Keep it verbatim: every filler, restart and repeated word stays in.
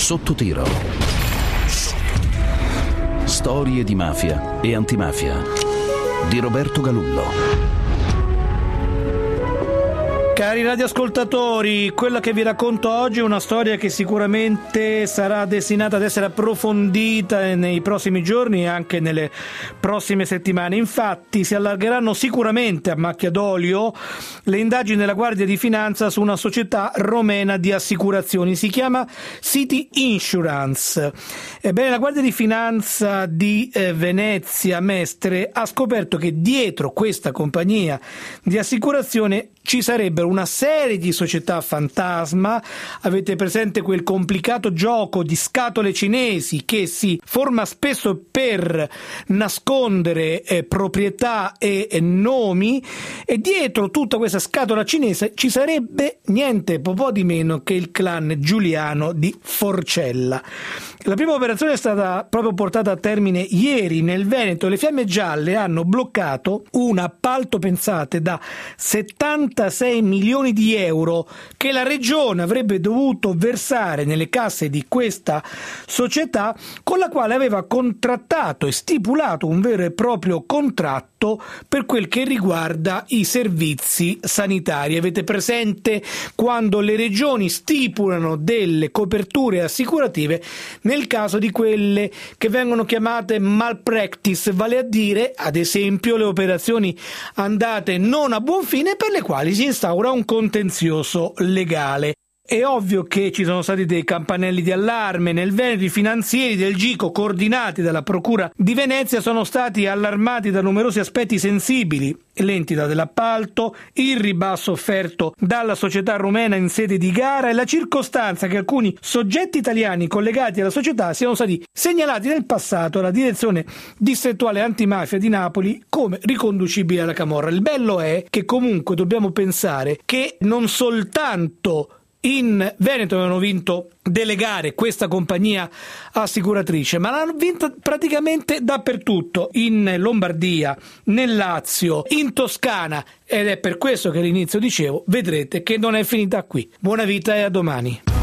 Sotto tiro. Storie di mafia e antimafia di Roberto Galullo. Cari radioascoltatori, quella che vi racconto oggi è una storia che sicuramente sarà destinata ad essere approfondita nei prossimi giorni e anche nelle prossime settimane. Infatti si allargeranno sicuramente a macchia d'olio le indagini della Guardia di Finanza su una società romena di assicurazioni. Si chiama City Insurance. Ebbene, la Guardia di Finanza di eh, Venezia Mestre ha scoperto che dietro questa compagnia di assicurazione ci sarebbero una serie di società fantasma. Avete presente quel complicato gioco di scatole cinesi che si forma spesso per nascondere eh, proprietà e, e nomi, e dietro tutta questa scatola cinese ci sarebbe niente po' di meno che il clan Giuliano di Forcella. La prima operazione è stata proprio portata a termine ieri nel Veneto. Le Fiamme Gialle hanno bloccato un appalto, pensate, da settantasei milioni di euro che la regione avrebbe dovuto versare nelle casse di questa società, con la quale aveva contrattato e stipulato un vero e proprio contratto per quel che riguarda i servizi sanitari. Avete presente quando le regioni stipulano delle coperture assicurative nel caso di quelle che vengono chiamate malpractice, vale a dire, ad esempio, le operazioni andate non a buon fine per le quali si instaura un contenzioso legale. È ovvio che ci sono stati dei campanelli di allarme nel Veneto. I finanzieri del Gico, coordinati dalla Procura di Venezia, sono stati allarmati da numerosi aspetti sensibili: l'entità dell'appalto, il ribasso offerto dalla società rumena in sede di gara e la circostanza che alcuni soggetti italiani collegati alla società siano stati segnalati nel passato alla Direzione Distrettuale Antimafia di Napoli come riconducibili alla camorra. Il bello è che comunque dobbiamo pensare che non soltanto in Veneto avevano vinto delle gare questa compagnia assicuratrice, ma l'hanno vinta praticamente dappertutto: in Lombardia, nel Lazio, in Toscana, ed è per questo che all'inizio dicevo, vedrete che non è finita qui. Buona vita e a domani.